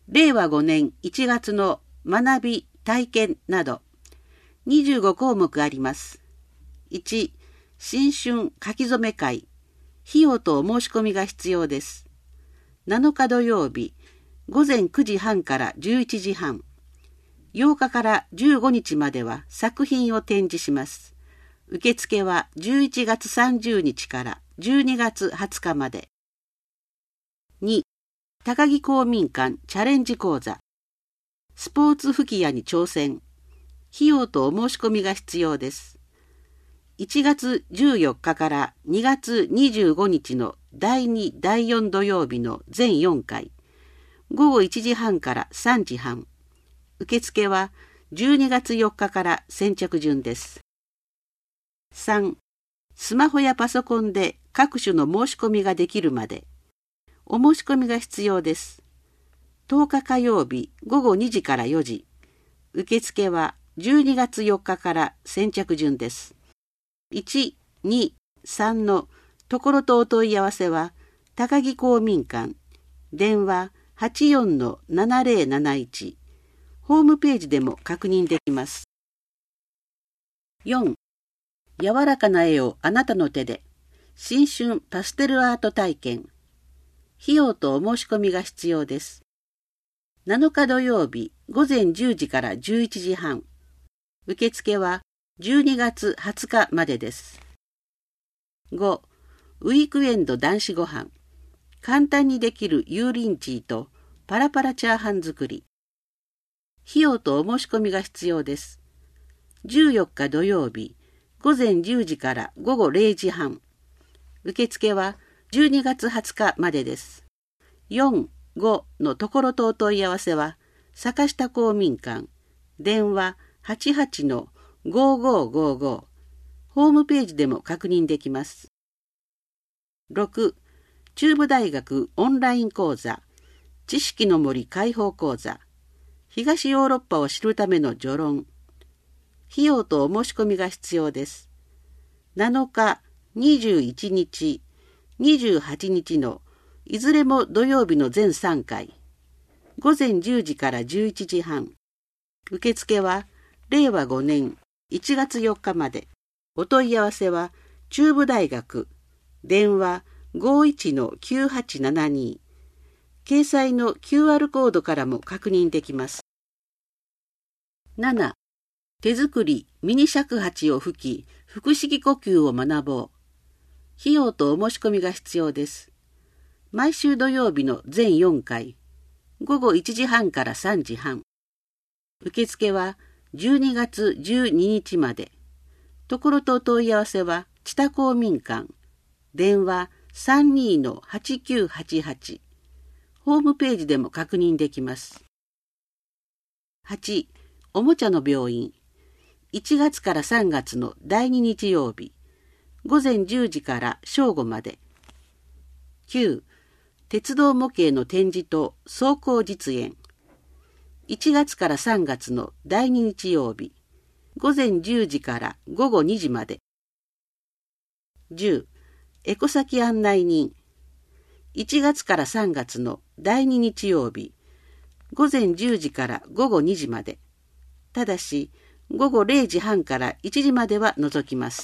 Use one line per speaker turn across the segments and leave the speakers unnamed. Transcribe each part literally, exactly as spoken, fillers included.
れいわごねんいちがつの学び、体験などにじゅうごこうもくあります。いち、新春書き初め会。費用とお申し込みが必要です。なのか土曜日、ごぜんくじはんからじゅういちじはん。ようかからじゅうごにちまでは作品を展示します。受付はじゅういちがつさんじゅうにちからじゅうにがつはつかまで。に、高木公民館チャレンジ講座。スポーツ吹き矢に挑戦。費用とお申し込みが必要です。いちがつじゅうよっかからにがつにじゅうごにちのだいに、だいよん土曜日の全よんかい。ごごいちじはんからさんじはん。受付はじゅうにがつよっかから先着順です。さん、スマホやパソコンで各種の申し込みができるまで。お申し込みが必要です。とおか火曜日ごごにじからよじ。受付はじゅうにがつよっかから先着順です。いち、に、さんのところとお問い合わせは高木公民館、電話 はちよんのななぜろなないち、ホームページでも確認できます。よん、柔らかな絵をあなたの手で、新春パステルアート体験。費用とお申し込みが必要です。なのか土曜日ごぜんじゅうじからじゅういちじはん。受付はじゅうにがつはつかまでです。ご、ウィークエンド男子ごはん。簡単にできる油淋鶏とパラパラチャーハン作り。費用とお申し込みが必要です。じゅうよっか土曜日ごぜんじゅうじからごごれいじはん。受付はじゅうにがつはつかまでです。よん、ごのところとお問い合わせは坂下公民館、電話 はちはちのごごごご、ホームページでも確認できます。ろく、中部大学オンライン講座、知識の森開放講座、東ヨーロッパを知るための序論。費用とお申し込みが必要です。なのか、にじゅういちにち、にじゅうはちにちのいずれも土曜日の全さんかい。ごぜんじゅうじからじゅういちじはん。受付はれいわごねんいちがつよっかまで。お問い合わせは中部大学、電話 ごいちのきゅうはちななに。掲載の キューアール コードからも確認できます。なな、手作りミニ尺八を吹き、腹式呼吸を学ぼう。費用とお申し込みが必要です。毎週土曜日の全よんかい、ごごいちじはんからさんじはん。受付はじゅうにがつじゅうににちまで。ところとお問い合わせは知多公民館、電話 さんにのはちきゅうはちはち。ホームページでも確認できます。はち、おもちゃの病院。いちがつからさんがつのだいに日曜日、ごぜんじゅうじから正午まで。きゅう、鉄道模型の展示と走行実演。いちがつからさんがつのだいに日曜日、ごぜんじゅうじからごごにじまで。じゅう、エコ先案内人。いちがつからさんがつのだいに日曜日、ごぜんじゅうじからごごにじまで。ただし、ごごれいじはんからいちじまでは除きます。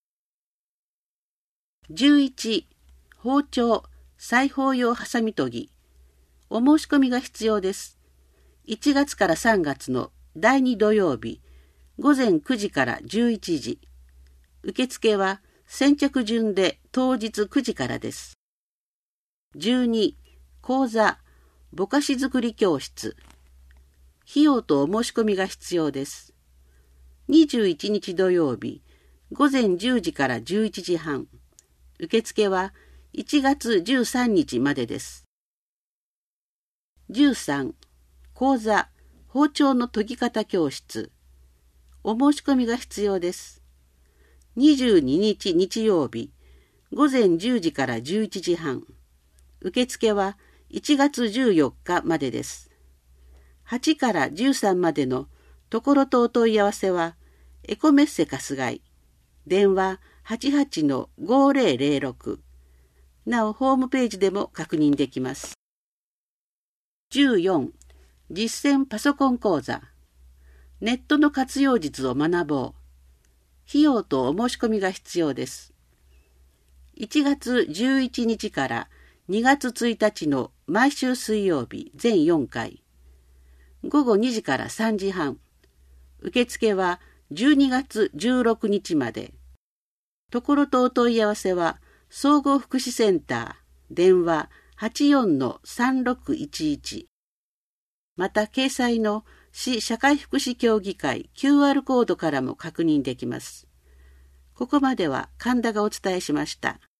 じゅういち、包丁、裁縫用ハサミ研ぎ。お申し込みが必要です。いちがつからさんがつのだいに土曜日、ごぜんくじからじゅういちじ。受付は先着順で当日くじからです。じゅうに、講座、ぼかし作り教室。費用とお申し込みが必要です。にじゅういちにち土曜日、ごぜんじゅうじからじゅういちじはん。受付はいちがつじゅうさんにちまでです。じゅうさん、講座、包丁の研ぎ方教室。お申し込みが必要です。にじゅうににち日曜日、ごぜんじゅうじからじゅういちじはん。受付はいちがつじゅうよっかまでです。はちからじゅうさんまでのところとお問い合わせは、エコメッセ春日井、電話 はちはちのごぜろぜろろく。なお、ホームページでも確認できます。 じゅうよん、実践パソコン講座。ネットの活用術を学ぼう。費用とお申し込みが必要です。いちがつじゅういちにちからにがつついたちの毎週水曜日全よんかい。ごごにじからさんじはん。受付はじゅうにがつじゅうろくにちまで。ところとお問い合わせは、総合福祉センター、電話 はちよんのさんろくいちいち。また、掲載の市社会福祉協議会 キューアール コードからも確認できます。ここまでは神田がお伝えしました。